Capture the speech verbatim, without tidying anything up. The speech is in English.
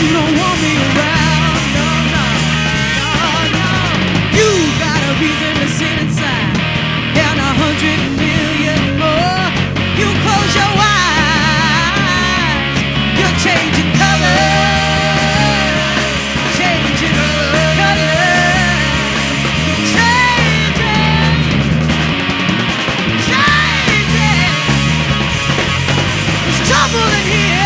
you don't want me around. No, no, no, no. You got a reason to sit inside, and a hundred million more. You close your eyes, you're changing color. Trouble in here.